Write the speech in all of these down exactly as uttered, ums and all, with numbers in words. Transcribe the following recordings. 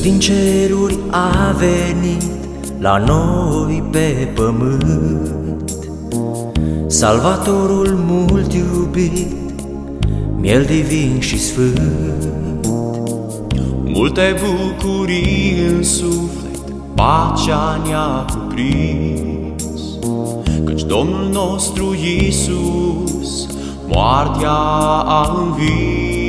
din ceruri a venit la noi pe pământ, Salvatorul mult iubit, miel divin și sfânt. Multe bucurii în suflet, pacea ne-a cuprins, căci Domnul nostru Iisus moartea a învins.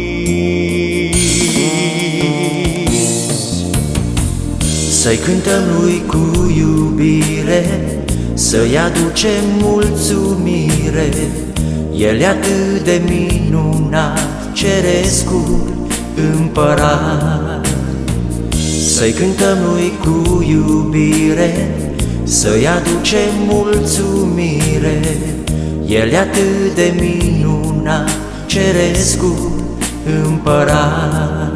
Să-i cântăm lui cu iubire, să-i aducem mulțumire, El e atât de minunat, cerescul împărat. Să-i cântăm lui cu iubire, să-i aducem mulțumire, El e atât de minunat, cerescul împărat.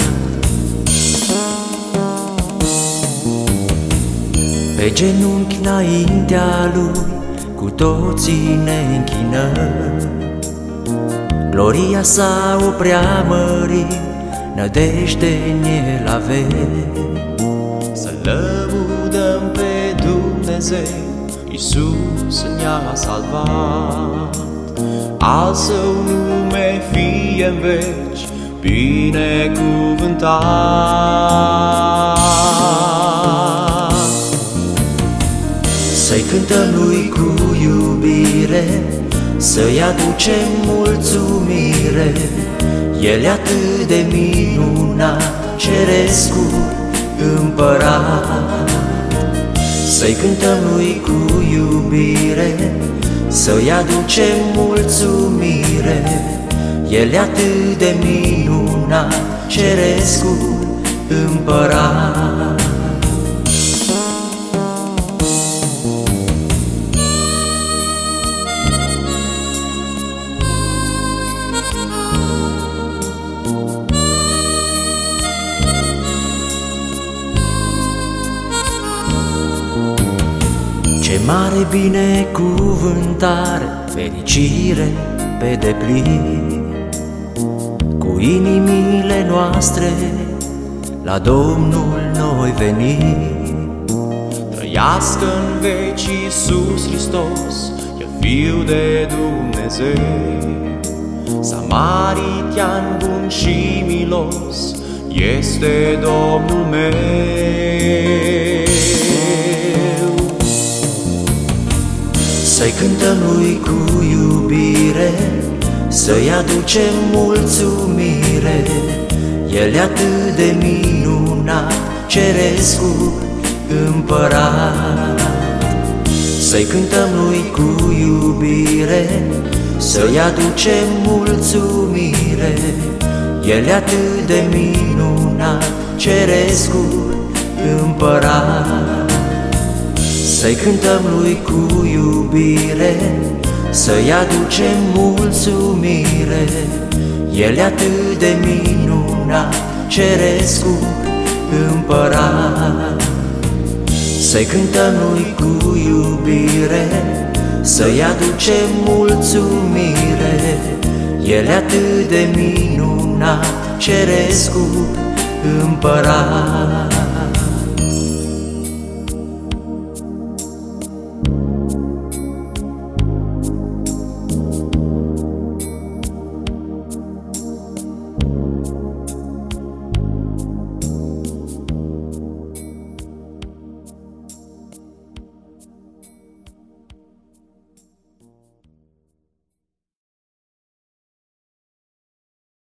Pe genunchi înaintea Lui, cu toții ne închinăm, gloria sa o preamărim, nădejde în El avem. Să lăudăm pe Dumnezeu, Iisus ne-a salvat, al Său nume fie în veci binecuvântat. Să-i cântăm lui cu iubire, să-i aducem mulțumire, El e atât de minunat, cerescul împărat. Să-i cântăm lui cu iubire, să-i aducem mulțumire, El e atât de minunat, cerescul împărat. Ce mare binecuvântare, fericire pe deplin, cu inimile noastre la Domnul noi venim. Trăiască în veci Iisus Hristos, El Fiul de Dumnezeu, Samaritian bun și milos, este Domnul meu. Să-i cântăm lui cu iubire, să-i aducem mulțumire, El e atât de minunat, cerescul împărat. Să-i cântăm lui cu iubire, să-i aducem mulțumire, El e atât de minunat, cerescul împărat. Să-i cântăm lui cu iubire, să-i aducem mulțumire, El e atât de minunat, cerescul împărat. Să-i cântăm lui cu iubire, să-i aducem mulțumire, El e atât de minunat, cerescul împărat.